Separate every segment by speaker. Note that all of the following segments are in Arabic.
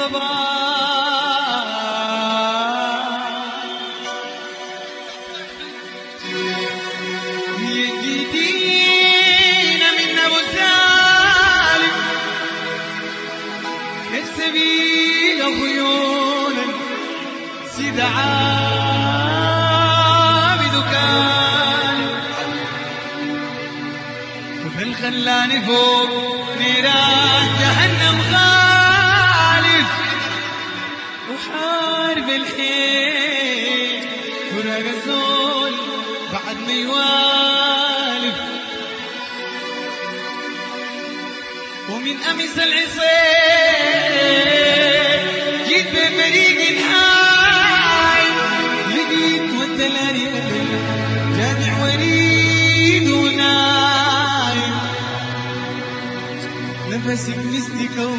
Speaker 1: الصباح يجيدين من أبو سالم كالسبيل خيولا سيد عابد كان وفي خلاني فوق نيران جهنم خالف وحارب الحين فراق الزول بعد ما يوالف ومن أمس العصير جيت بفريق الحاي لقيت ودلاني جامع وريد ونايم نفسك مستكو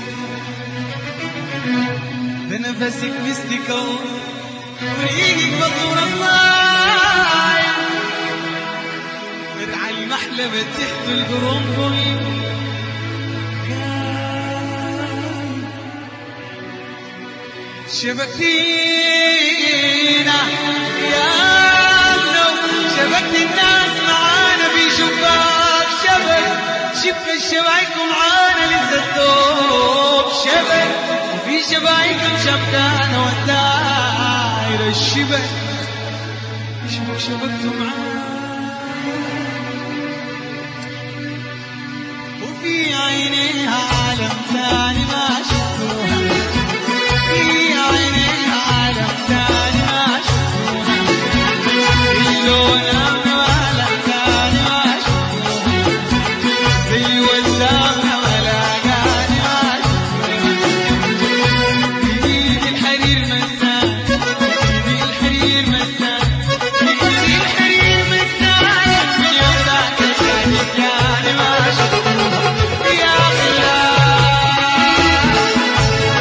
Speaker 1: ده نفسك مستكو وريقك بطور الصايم مرعى المحلبة تحت القرنفل شبكتينا يا ابنو شبكت الناس معانا في شباك شبك الشبايكم معانا لسه الثوب شبك وفي شبايكم شبكانا والداير الشبك شبكتوا معانا وفي عينيها عالم ثاني ما شفتوها في عينيها عالم ثاني ما شفتوها اللون ولا ثاني ما شفتوها زي وسامة ولا قاني ما شفتوها جديد الحرير مسان جديد الحرير مسان جديد الحرير مسان من يوم ذاك الشاهد يعني ما شفتوها يا خلاص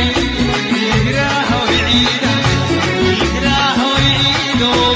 Speaker 1: يهراها ويعيدها يهراها ويعيدها